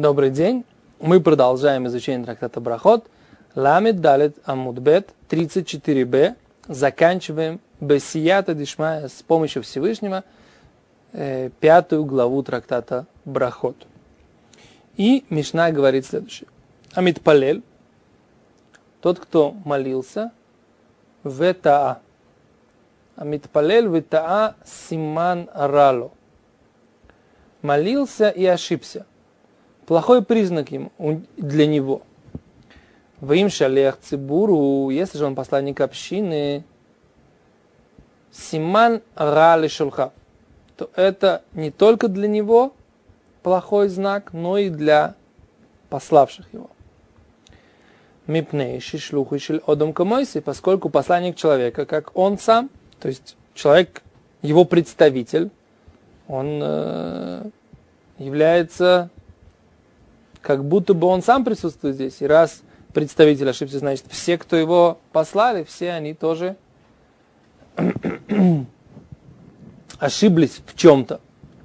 Добрый день. Мы продолжаем изучение трактата Брахот. Ламед Далет Амуд Бет 34b. Заканчиваем Бесията Дишмая с помощью Всевышнего 5 главу трактата Брахот. И Мишна говорит следующее. Амит Палель, тот, кто молился, ветаа. Амит Палель ветаа симан рало. Молился и ошибся. Плохой признак для него. Ваим шалех цибуру, если же он посланник общины, симан рали шулха, то это не только для него плохой знак, но и для пославших его. Мипней шишлуху шиль одом камойси, поскольку посланник человека, как он сам, то есть человек, его представитель, он является как будто бы он сам присутствует здесь. И раз представитель ошибся, значит, все, кто его послали, все они тоже ошиблись в чем-то.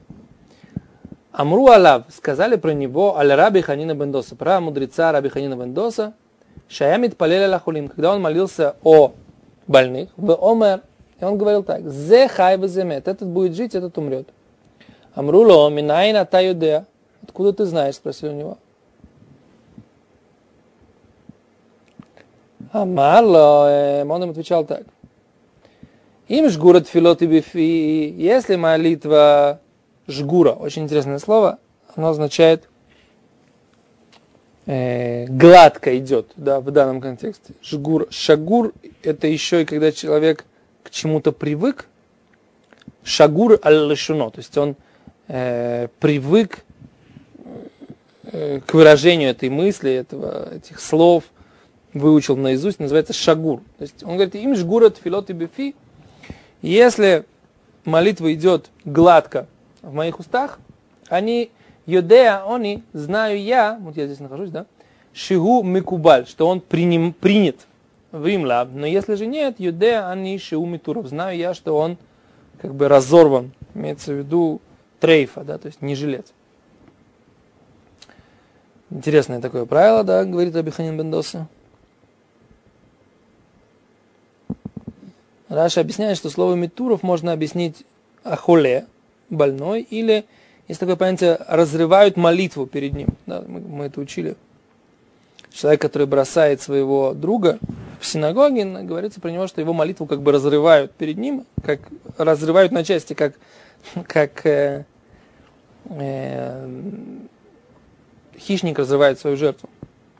Амру Алав, сказали про него, аль Раби Ханина бен Доса, про мудреца Раби Ханина бен Доса, шаямит палель аля хулим, когда он молился о больных, в омер, и он говорил так, зе хай веземет, этот будет жить, этот умрет. Амру ло минайна та юдеа, откуда ты знаешь, спросил у него. Амарло, он им отвечал так. Им жгура тфилот и бифи, если молитва жгура, очень интересное слово, оно означает гладко идет, да, в данном контексте. Жгур, шагур, это еще и когда человек к чему-то привык. Шагур аль-лешуно, то есть он привык к выражению этой мысли, этих слов, выучил наизусть, называется шагур. То есть он говорит, им жгура тфилот и бифи, если молитва идет гладко в моих устах, они, йодеа, они, знаю я, вот я здесь нахожусь, да, шигу микубаль, что он принят в имла, но если же нет, йодеа, они шигу митуров, знаю я, что он как бы разорван, имеется в виду трейфа, да, то есть не жилец. Интересное такое правило, да, говорит Раби Ханин бен Доса. Раша объясняет, что слово митуров можно объяснить ахоле, больной, или есть такое понятие, разрывают молитву перед ним. Да, мы это учили. Человек, который бросает своего друга в синагоге, говорится про него, что его молитву как бы разрывают перед ним, как разрывают на части, как хищник разрывает свою жертву.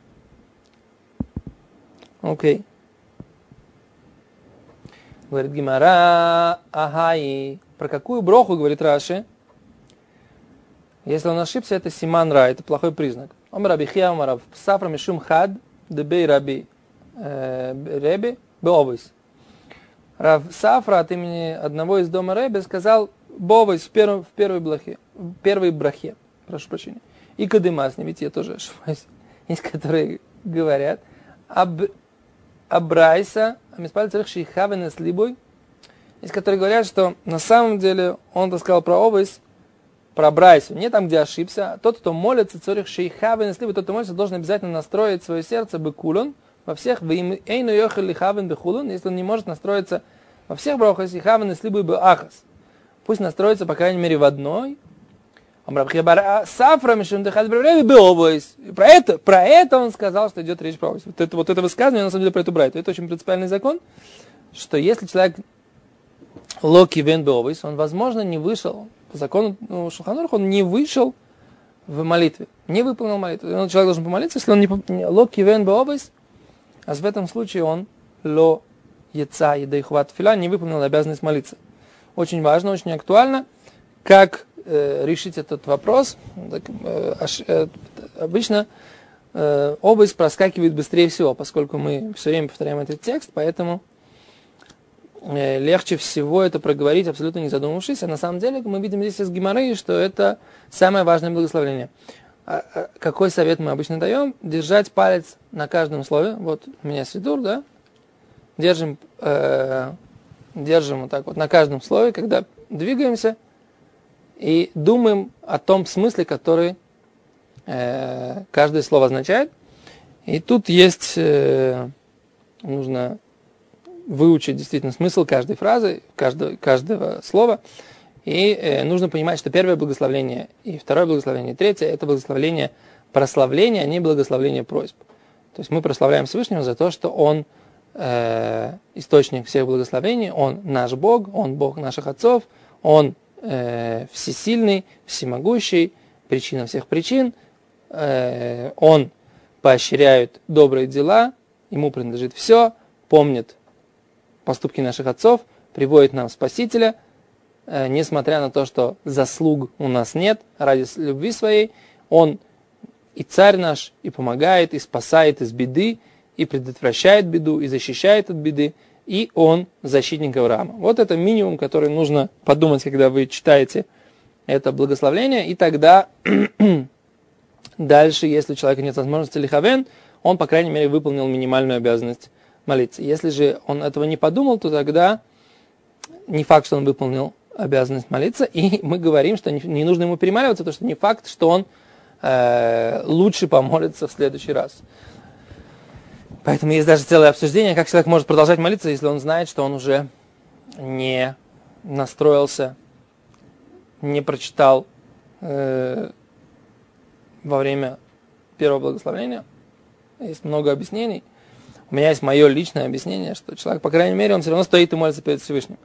Окей. Говорит Гимара, ахай. Про какую броху, говорит Раши? Если он ошибся, это симан ра, это плохой признак. Омар Раби Хия, омар Рав Сафра мишум хад, дебей Раби Реби, беовис. Рав Сафра от имени одного из дома Реби сказал бовис в первой брахе. Прошу прощения. И кадымас, не ведь я тоже ошибаюсь. Есть, которые говорят Абрайса, амиспаль царих шейхавен с либой. Есть, которые говорят, что на самом деле он сказал про овес, про Брайсу, не там, где ошибся. А тот, кто молится, царих шейхавен с либой, тот, кто молится, должен обязательно настроить свое сердце бекулон во всех, эйну йохел лихавен бехулон, если он не может настроиться во всех брахах, хавен с либой беахас. Пусть настроится, по крайней мере, в одной. Про это он сказал, что идет речь про овес. Вот это высказывание, на самом деле, про эту брайту. Это очень принципиальный закон, что если человек локи вен беовес, он, возможно, не вышел, по закону Шулхан Арух, он не вышел в молитве, не выполнил молитву. Человек должен помолиться, если он не локи вен беовес, а в этом случае он ло яца едей хват фила, не выполнил обязанность молиться. Очень важно, очень актуально, как решить этот вопрос. Обычно овес проскакивает быстрее всего, поскольку мы все время повторяем этот текст, поэтому легче всего это проговорить, абсолютно не задумавшись. А на самом деле мы видим здесь из Гемары, что это самое важное благословение. Какой совет мы обычно даем? Держать палец на каждом слове. Вот у меня сидур, да? Держим вот так вот на каждом слове, когда двигаемся, и думаем о том смысле, который каждое слово означает. И тут есть, нужно выучить действительно смысл каждой фразы, каждого слова. И нужно понимать, что первое благословение и второе благословение, и третье – это благословение прославления, а не благословение просьб. То есть мы прославляем Всевышнего за то, что Он источник всех благословений, Он наш Бог, Он Бог наших отцов, Он всесильный, всемогущий, причина всех причин, Он поощряет добрые дела, Ему принадлежит все, помнит поступки наших отцов, приводит нам Спасителя, несмотря на то, что заслуг у нас нет, ради любви своей, Он и царь наш, и помогает, и спасает из беды, и предотвращает беду, и защищает от беды, и Он защитник Авраама. Вот это минимум, который нужно подумать, когда вы читаете это благословление, и тогда дальше, если у человека нет возможности лихавен, он, по крайней мере, выполнил минимальную обязанность молиться. Если же он этого не подумал, то тогда не факт, что он выполнил обязанность молиться, и мы говорим, что не нужно ему перемаливаться, потому что не факт, что он лучше помолится в следующий раз. Поэтому есть даже целое обсуждение, как человек может продолжать молиться, если он знает, что он уже не настроился, не прочитал во время первого благословения. Есть много объяснений. У меня есть мое личное объяснение, что человек, по крайней мере, он все равно стоит и молится перед Всевышним.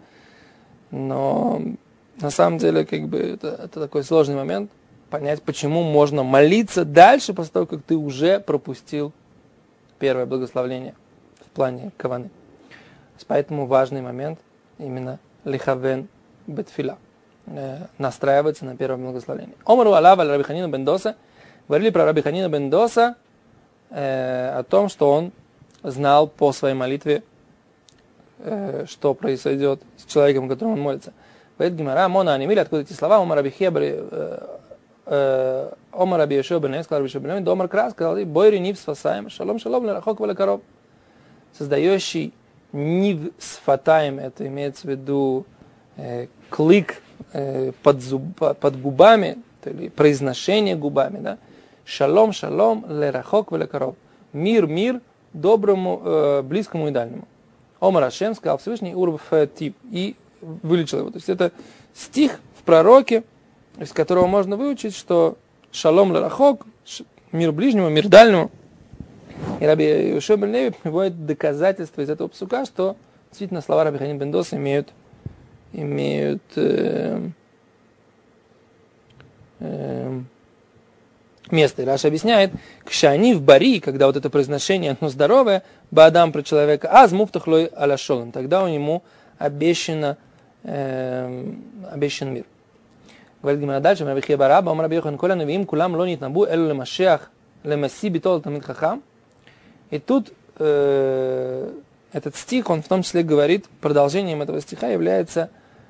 Но на самом деле, это такой сложный момент, понять, почему можно молиться дальше, после того, как ты уже пропустил первое благословление в плане каваны. Поэтому важный момент именно лихавен бетфила, настраиваться на первое благословение. Омару алав аль Раби Ханина бен Доса, говорили про Раби Ханина бен Доса о том, что он знал по своей молитве, что произойдет с человеком, которому он молится. Говорит Гемара, Мона Анимили, откуда эти слова, Омар Раби Хебри, Омар Раби Йошуа бен Эве, сказал Раби Йошуа бен Эве, Домар Крас, сказал, Бойри нив сфасаем, шалом шалом лерахок валекароб. Создающий нив сфатаем, это имеется в виду клык под губами, или произношение губами, да? Шалом шалом лерахок валекароб. Мир, мир, доброму, близкому и дальнему. Омар Ашем сказал Всевышний урб тип и вылечил его. То есть это стих в пророке, из которого можно выучить, что шалом лерахок, мир ближнему, мир дальнему. И Раби Йошуа бен Эве приводит доказательства из этого псука, что действительно слова Раби Ханина бен Доса имеют место. И Раша объясняет, кшани в бари, когда вот это произношение, оно здоровое, баадам про человека, аз муфтахлой аляшолом, тогда у него обещан мир. Говорит Гемара дальше, Раби Хия бар Аба, омар Раби Йохан коля навиим кулам ло нитнабу элу лемашеах лемаси битол тамид хахам. И тут этот стих, он в том числе говорит, продолжением этого стиха является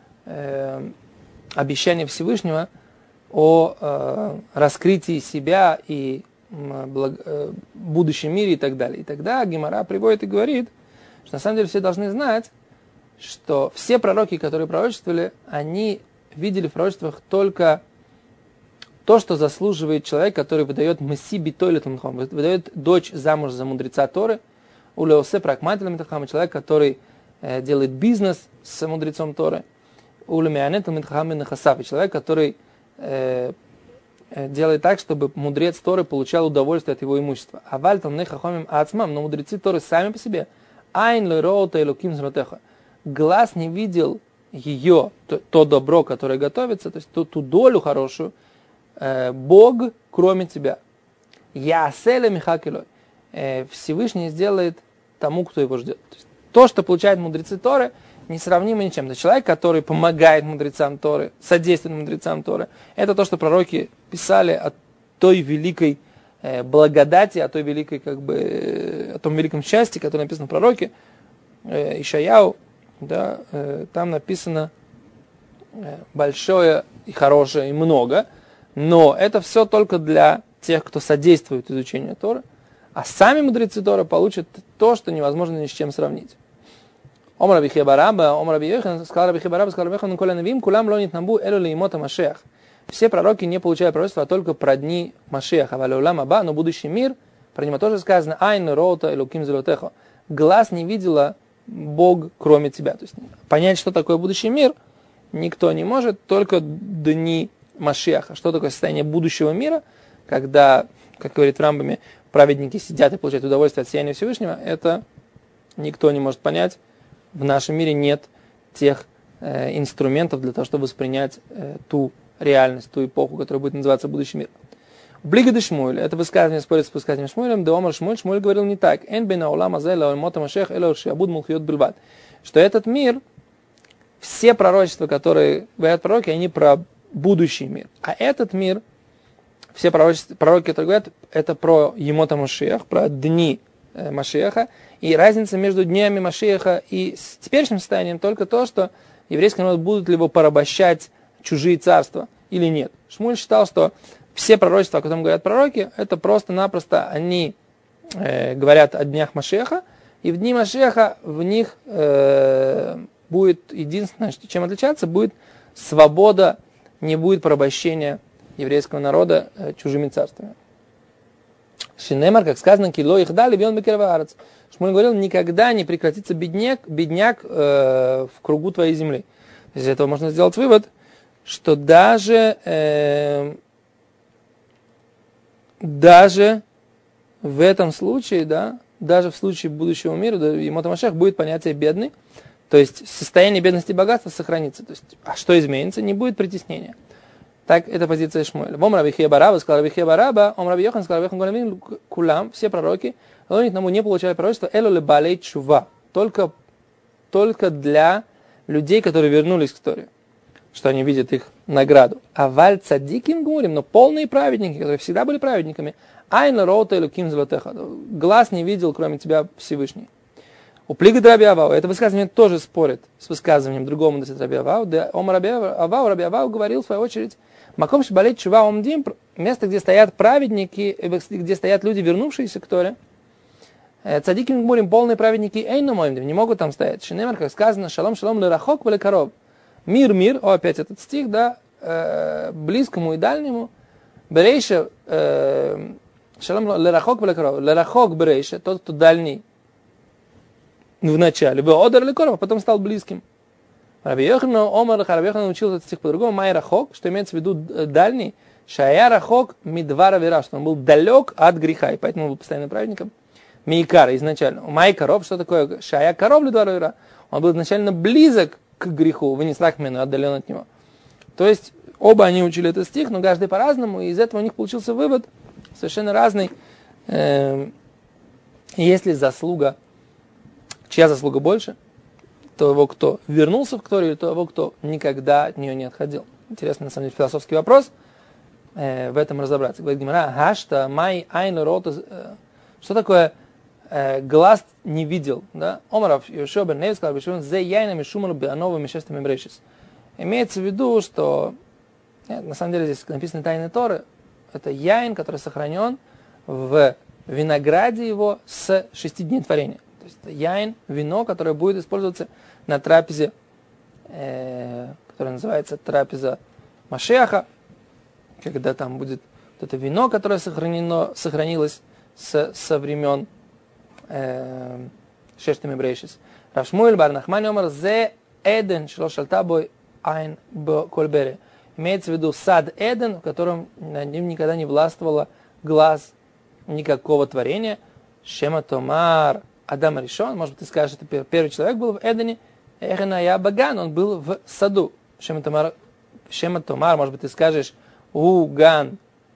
обещание Всевышнего о раскрытии себя и будущем мире и так далее. И тогда Гемара приводит и говорит, что на самом деле все должны знать, что все пророки, которые пророчествовали, они видели в пророчествах только то, что заслуживает человек, который выдает месси битой летунхам, выдает дочь замуж за мудреца Торы, улеосе прагматилем летунхам, человек, который делает бизнес с мудрецом Торы, улемианетом летунхам нахасав, человек, который делает так, чтобы мудрец Торы получал удовольствие от его имущества. А вальтам нехахомим ацмам, но мудрецы Торы сами по себе, айн лероута и луким зротеха, глаз не видел ее, то добро, которое готовится, то есть ту долю хорошую, Бог, кроме тебя. Яселе михакилой. Всевышний сделает тому, кто его ждет. То есть, то, что получают мудрецы Торы, несравнимо ничем. То есть человек, который помогает мудрецам Торы, содействует мудрецам Торы, это то, что пророки писали о той великой благодати, о той великой, о том великом счастье, которое написано в пророке Ишаяу. Да, там написано большое и хорошее и много, но это все только для тех, кто содействует изучению Торы, а сами мудрецы Торы получат то, что невозможно ни с чем сравнить. Омар Раби Хия бар Аба, Омар Раби Йохан, сказал Раби Хия бар Аба, сказал Раби Йохан, коля навим, кулам ло нитнабу элу леймот амашех. все пророки не получают пророчества, а только про дни Машиаха, валеулам аба, но будущий мир, про него тоже сказано, айн роута элуким зелотехо, глаз не видела Бог, кроме тебя. То есть понять, что такое будущий мир, никто не может, только дни Машиаха. Что такое состояние будущего мира, когда, как говорит в Рамбаме, праведники сидят и получают удовольствие от сияния Всевышнего, это никто не может понять. В нашем мире нет тех инструментов для того, чтобы воспринять ту реальность, ту эпоху, которая будет называться будущий мир. Блигады Шмуэль, это высказывание спорит с высказыванием Шмуэлем, да Омар Шмуэль говорил не так, что этот мир, все пророчества, которые говорят пророки, они про будущий мир. А этот мир, все пророки, которые говорят, это про Емота Машиах, про дни Машиаха. И разница между днями Машиаха и с теперешним состоянием только то, что еврейский народ будут ли его порабощать чужие царства или нет. Шмуль считал, что все пророчества, о которых говорят пророки, это просто-напросто они говорят о днях Машиаха, и в дни Машиаха в них будет единственное, чем отличаться, будет свобода, не будет порабощения еврейского народа чужими царствами. Шинемар, как сказано, кило их дали, бьон бекерваарец. Шмуль говорил, никогда не прекратится бедняк в кругу твоей земли. Из этого можно сделать вывод, что даже в этом случае, да, даже в случае будущего мира, да, Емота Машиах будет понятие бедный, то есть состояние бедности и богатства сохранится. То есть, а что изменится? Не будет притеснения. Так, это позиция Шмуэля. Вом Раби Хия Бараба, сказал Раби Хия Бараба, Ом Раби Йохан, сказал Раби Йохан Кулам, все пророки, тому не получали пророчество, эло ле балей чува, только для людей, которые вернулись к Торе, что они видят их награду. А валь цадиким гурим, но полные праведники, которые всегда были праведниками, айна роута элуким зелотеха, глаз не видел, кроме тебя, Всевышний. У плига Раби Авау, это высказывание тоже спорит с высказыванием другому Десет Раби Авау, да Омар Раби Авау говорил в свою очередь, Маком шибалет чува омдим, место, где стоят праведники, где стоят люди, вернувшиеся к Торе, цадиким гурим, полные праведники, эйну моим, не могут там стоять. Шинемар, как сказано, шалом шалом лерахок велекаров. Мир, опять этот стих, да, близкому и дальнему, берейша, шалом лерахок велекаров, лерахок берейша, тот, кто дальний, в начале, одер лекоров, а потом стал близким. Раби Йохан научил этот стих по-другому, май рахок, что имеется в виду дальний, шая рахок мидвара вера, что он был далек от греха, и поэтому был постоянным праведником. Мейкара изначально. Май коров, что такое шая коров лидвара вера? Он был изначально близок к греху, вы не слахмену, отдален от него. То есть оба они учили этот стих, но каждый по-разному, и из этого у них получился вывод совершенно разный. Если заслуга, чья заслуга больше, того, кто вернулся в Торе, или того, кто никогда от нее не отходил. Интересный, на самом деле, философский вопрос. В этом разобраться. Говорит Гемара, хашта май айну рота. Что такое глаз не видел? Да? Омаров Йошуа бен Неви сказал, зе яйна мишумалу беанова мишестами брешис. Имеется в виду, что на самом деле здесь написаны тайны Торы. Это яин, который сохранен в винограде его с 6 дней творения. То есть это яин, вино, которое будет использоваться на трапезе, которая называется трапеза Машиаха, когда там будет вот это вино, которое сохранилось со времен Шештами Брейшис. Рав Шмуэль бар Нахмани омар зе Эден шло шальтабой айн б-кольбере. Имеется в виду сад Эден, в котором над ним никогда не властвовало глаз никакого творения. Шема Томар Адам Ришон, может быть, ты скажешь, что первый человек был в Эдене, Эхена я Баган, он был в саду. Шема Томар, может быть, ты скажешь, у Ган,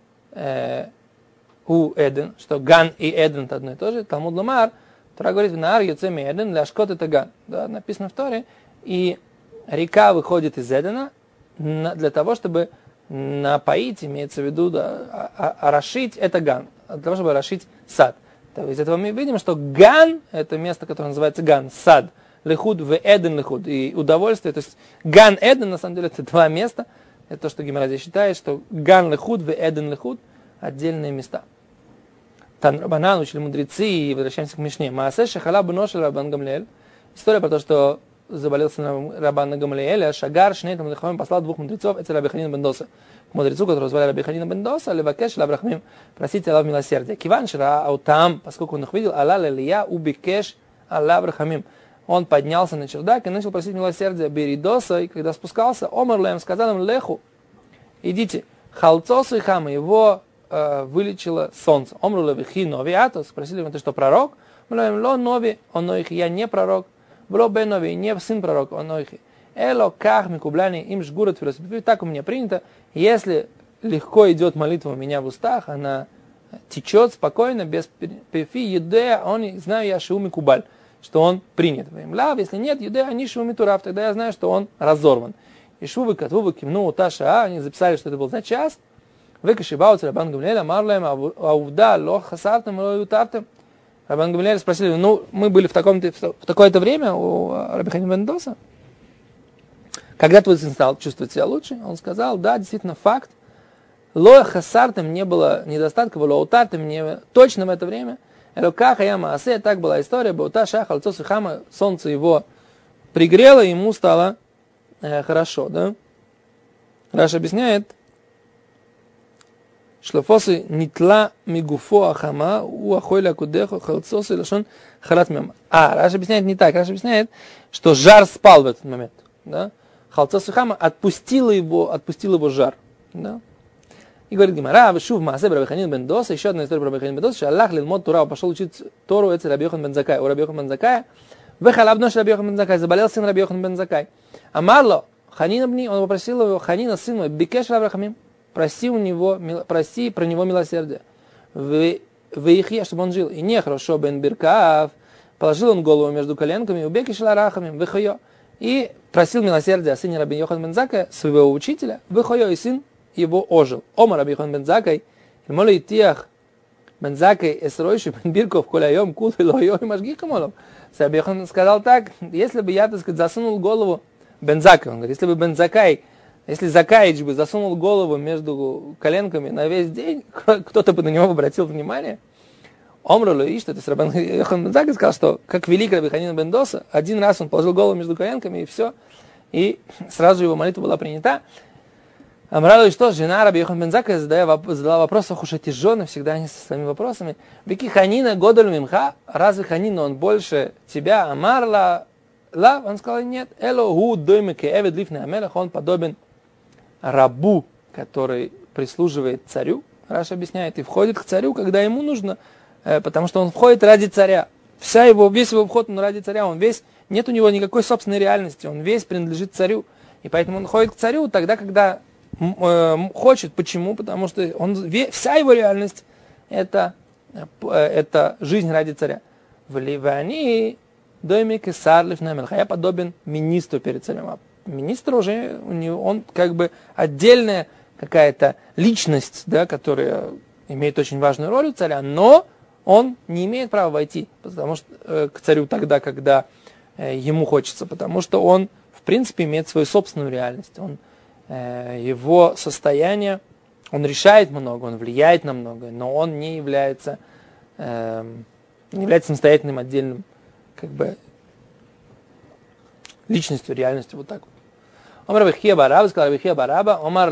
у Эден, что Ган и Эден это одно и то же. Талмуд Ломар, Тора говорит, в Наар Йоцеми Эден, ляшкот это Ган. Да, написано в Торе. И река выходит из Эдена для того, чтобы напоить, имеется в виду, да, орошить, это Ган. Для того, чтобы орошить сад. Из этого мы видим, что Ган, это место, которое называется Ган, сад, лехуд в Эден лехуд, и удовольствие, то есть Ган Эден, на самом деле, это два места, это то, что Гемара здесь считает, что Ган лехуд в Эден лехуд, отдельные места. Тан Рабанан, учили мудрецы, и возвращаемся к Мишне. Маасе шахала бнош Рабан Гамлиэль, история про то, что заболел сын Рабана Гамлиэля, Шагар, Шнейтам Лехамим послал двух мудрецов, это Раби Ханина бен Доса. К мудрецу, который звали Раби Ханина бен Доса, Левакеш Лабрахмим, просите Аллах милосердия. Киван Шира Аутам, поскольку он их видел, Алла Лилия Убикеш Аллах Брахамим. Он поднялся на чердак и начал просить милосердия Беридоса, и когда спускался, Омар Лем сказал им: Леху, идите, Халцосу и Хама, его вылечило солнце. Омру Левихи Нови Атос, спросили его: ты что, пророк? Млоем Ло Нови, он Нойхи, я не пророк. Бло Бен Нови, не сын пророк, он Нойхи. Эло Ках Микубляни, им жгурат философию. Так у меня принято, если легко идет молитва у меня в устах, она течет спокойно, без пефи, едея, он, знаю я Шиу Микубаль, что он принят. Если нет, едея, они Шиу Митурав, тогда я знаю, что он разорван. И Шувы, Катвувы, Кимну, Таша, они записали, что это был за час. Выкашибаут Рабан Гамлиэля, Марлем, Аувда, Лох Хасартам, Лоютартам. Рабан Гамлиэль спросили: мы были в такое-то время у Раби Ханина бен Доса. Когда твой сын стал чувствовать себя лучше, он сказал: да, действительно, факт. Лоя Хасартам, не было недостатка, Лоутартам, мне точно в это время. Элокаха Яма Асе, так была история, Баута Шахал Цосухама, солнце его пригрело, ему стало хорошо, да? Раша объясняет: Шлафосы нитла мигуфо ахама у ахойля кудехо халцосы лашон халат мема. Раша объясняет не так. Раша объясняет, что жар спал в этот момент. Да? Халцосы хама отпустил его жар. Да? И говорит Гемара: Вешув маасе Раби Ханина бен Доса, еще одна история про Раби Ханина бен Доса, что Аллах лилмот Тура, пошел учить Тору эцель Раби Йохан бен Закай. У Раби Йохан бен Закая вехалабнош Раби Йохан бен Закай, заболел сын Раби Йохан бен Закай. Амарло Ханина бни, он попросил его: Ханина, сын мой, бикеш Рабрахамим, проси про него милосердие. Вейхия, чтобы он жил. И нехорошо бен Биркав, положил он голову между коленками, убеки шеларахами, выхойо. И просил милосердия о сыне Раби Йохан бен Закая, своего учителя, выхойо, и сын его ожил. Ома Раби Йохан бен Закай, моли тиах бен Закай, эсройши бен Бирков, коляйом, кул и лойо, и мажгиха молом. Раби Йохан сказал так: если бы я, так сказать, засунул голову бен Закай, он говорит, если Закаич бы засунул голову между коленками на весь день, кто-то бы на него обратил внимание. Омрулу и что, то есть Рабан Йохан бен Закай сказал, что как великий Раби Ханина бен Доса, один раз он положил голову между коленками, и все, и сразу его молитва была принята. Амралу и что, жена Раби Йохан бен Закай задала вопрос: ох уж эти жены, всегда они со своими вопросами. Вики Ханина Годоль Мимха, разве Ханина он больше тебя? Амарла Лав, он сказал: нет. Эло гу доймеке эвед лифне амелах, он подобен рабу, который прислуживает царю. Раша объясняет, и входит к царю, когда ему нужно, потому что он входит ради царя. Весь его вход ради царя, нет у него никакой собственной реальности, он весь принадлежит царю. И поэтому он ходит к царю тогда, когда хочет. Почему? Потому что вся его реальность это жизнь ради царя. В Ливане дойме кесар лифне амелах, я подобен министру перед царем. Министр уже, он как бы отдельная какая-то личность, да, которая имеет очень важную роль у царя, но он не имеет права войти к царю тогда, когда ему хочется, потому что он, в принципе, имеет свою собственную реальность. Его состояние, он решает много, он влияет на многое, но он не является самостоятельным, отдельным, как бы, личностью, реальностью, вот так вот. Омар Рабихия Бараба, сказал Рабихия Бараба, Омар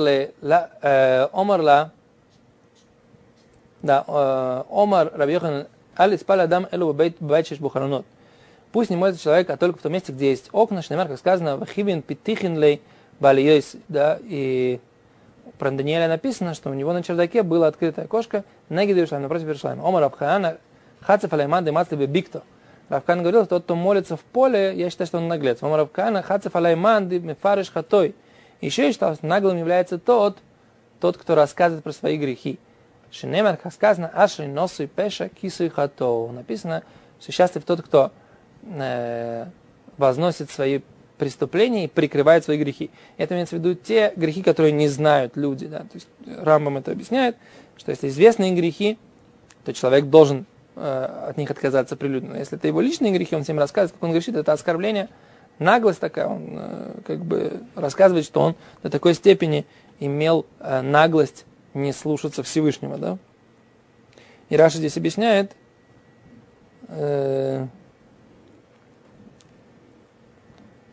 Раби Йохан, Али спали Адам элу бейт шеш бухаранот. Пусть не молится человек, а только в том месте, где есть окна, шнемар, как сказано, вахивин питихин лей балиёйс, да, и про Даниэля написано, что у него на чердаке было открытое окошко, нагиду Иерушалайм, напротив Иерушалайма. Омар Рабхаана, хацеф алайман демацли бебикто. Равкан говорил, что тот, кто молится в поле, я считаю, что он наглец. Омар Равкана, хацеф алайман мефариш хатой. Еще я считал, что наглым является тот, кто рассказывает про свои грехи. Шинемар, как сказано, ашри носу и пеша кису и хатоу. Написано, что счастлив тот, кто возносит свои преступления и прикрывает свои грехи. Это имеется в виду те грехи, которые не знают люди. Да? То есть Рамбам это объясняет, что если известные грехи, то человек должен от них отказаться прилюдно. Если это его личные грехи, он всем рассказывает, как он грешит, это оскорбление, наглость такая, он как бы рассказывает, что он до такой степени имел наглость не слушаться Всевышнего, да? И Раша здесь объясняет,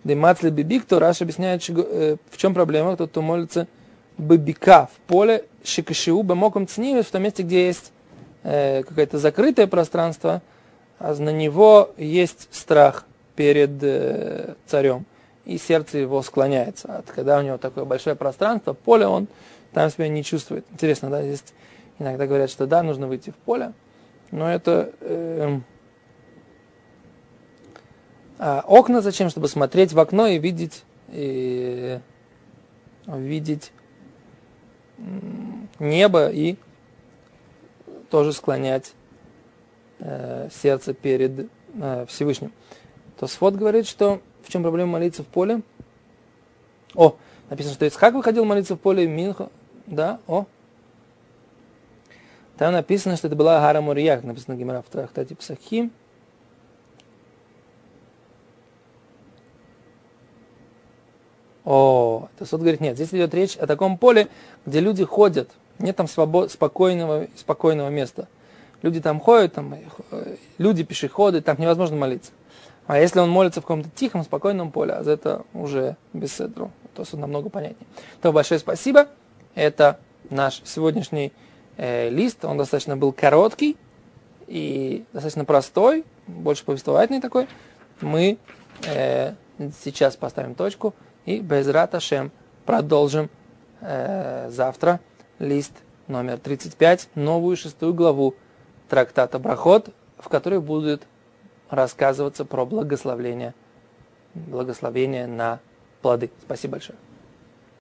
Демацли бибик, то Раш объясняет, в чем проблема, тот, кто молится бибика в поле, шикашиу бамоком цнивес, в том месте, где есть какое-то закрытое пространство, а на него есть страх перед царем, и сердце его склоняется. А когда у него такое большое пространство, поле, он там себя не чувствует. Интересно, да, здесь иногда говорят, что да, нужно выйти в поле, но это... А окна зачем? Чтобы смотреть в окно и видеть небо и тоже склонять сердце перед Всевышним. То Сфот говорит, что в чем проблема молиться в поле? Написано, что Ицхак выходил молиться в поле, Минха, да, Там написано, что это была Агара Мурия, написано Гемара в трактате Псахим. Это Сфот говорит, нет, здесь идет речь о таком поле, где люди ходят, нет там спокойного места. Люди там ходят, люди пешеходы, там невозможно молиться. А если он молится в каком-то тихом, спокойном поле, а это уже без седру, то есть намного понятнее. То большое спасибо. Это наш сегодняшний лист. Он достаточно был короткий и достаточно простой, больше повествовательный такой. Мы сейчас поставим точку и Безрат Ашем продолжим завтра лист номер 35, новую 6 главу трактата Брахот, в которой будет рассказываться про благословение на плоды. Спасибо большое.